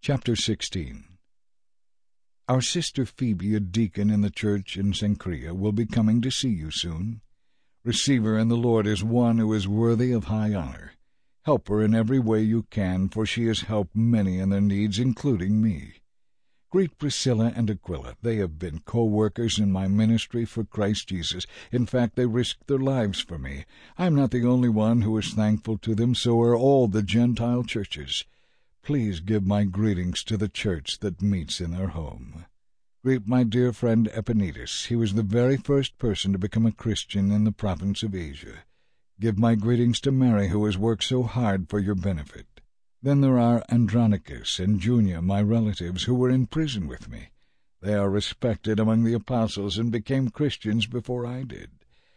Chapter 16. Our sister Phoebe, a deacon in the church in Cenchrea, will be coming to see you soon. Receive her in the Lord as one who is worthy of high honor. Help her in every way you can, for she has helped many in their needs, including me. Greet Priscilla and Aquila. They have been co-workers in my ministry for Christ Jesus. In fact, they risked their lives for me. I am not the only one who is thankful to them, so are all the Gentile churches. Please give my greetings to the church that meets in their home. Greet my dear friend Epaenetus. He was the very first person to become a Christian in the province of Asia. Give my greetings to Mary, who has worked so hard for your benefit. Then there are Andronicus and Junia, my relatives, who were in prison with me. They are respected among the apostles and became Christians before I did.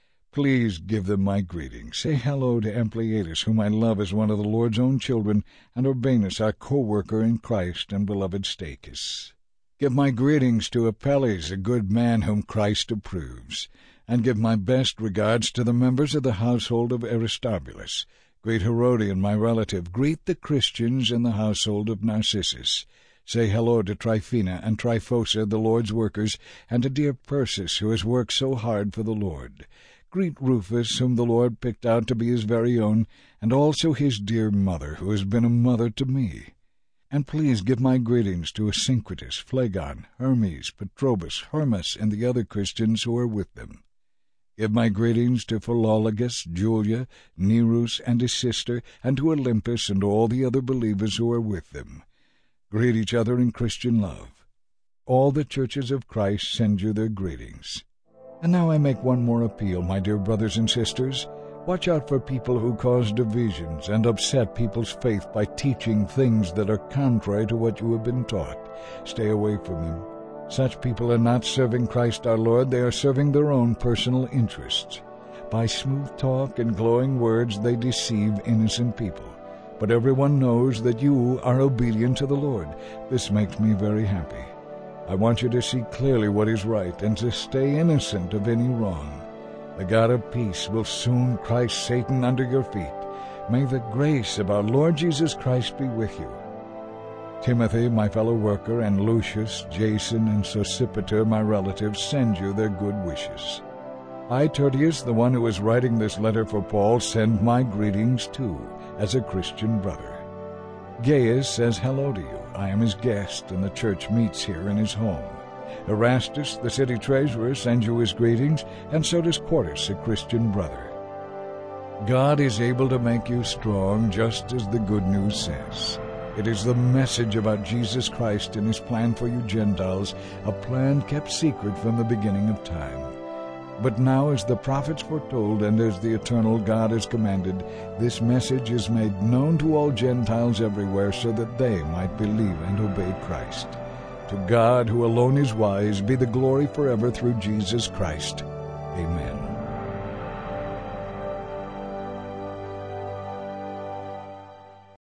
Please give them my greetings. Say hello to Ampliatus, whom I love as one of the Lord's own children, and Urbanus, our co-worker in Christ, and beloved Stachys. Give my greetings to Apelles, a good man whom Christ approves, and give my best regards to the members of the household of Aristobulus. Greet Herodion, my relative. Greet the Christians in the household of Narcissus. Say hello to Tryphena and Tryphosa, the Lord's workers, and to dear Persis, who has worked so hard for the Lord. Greet Rufus, whom the Lord picked out to be his very own, and also his dear mother, who has been a mother to me. And please give my greetings to Asyncritus, Phlegon, Hermes, Petrobus, Hermas, and the other Christians who are with them. Give my greetings to Philologus, Julia, Nerus, and his sister, and to Olympus and all the other believers who are with them. Greet each other in Christian love. All the churches of Christ send you their greetings. And now I make one more appeal, my dear brothers and sisters. Watch out for people who cause divisions and upset people's faith by teaching things that are contrary to what you have been taught. Stay away from them. Such people are not serving Christ our Lord, they are serving their own personal interests. By smooth talk and glowing words they deceive innocent people. But everyone knows that you are obedient to the Lord. This makes me very happy. I want you to see clearly what is right and to stay innocent of any wrong. The God of peace will soon crush Satan under your feet. May the grace of our Lord Jesus Christ be with you. Timothy, my fellow worker, and Lucius, Jason, and Sosipater, my relatives, send you their good wishes. I, Tertius, the one who is writing this letter for Paul, send my greetings too, as a Christian brother. Gaius says hello to you. I am his guest, and the church meets here in his home. Erastus, the city treasurer, sends you his greetings, and so does Quartus, a Christian brother. God is able to make you strong, just as the good news says. It is the message about Jesus Christ and his plan for you Gentiles, a plan kept secret from the beginning of time. But now, as the prophets foretold and as the eternal God has commanded, this message is made known to all Gentiles everywhere so that they might believe and obey Christ. To God, who alone is wise, be the glory forever through Jesus Christ. Amen.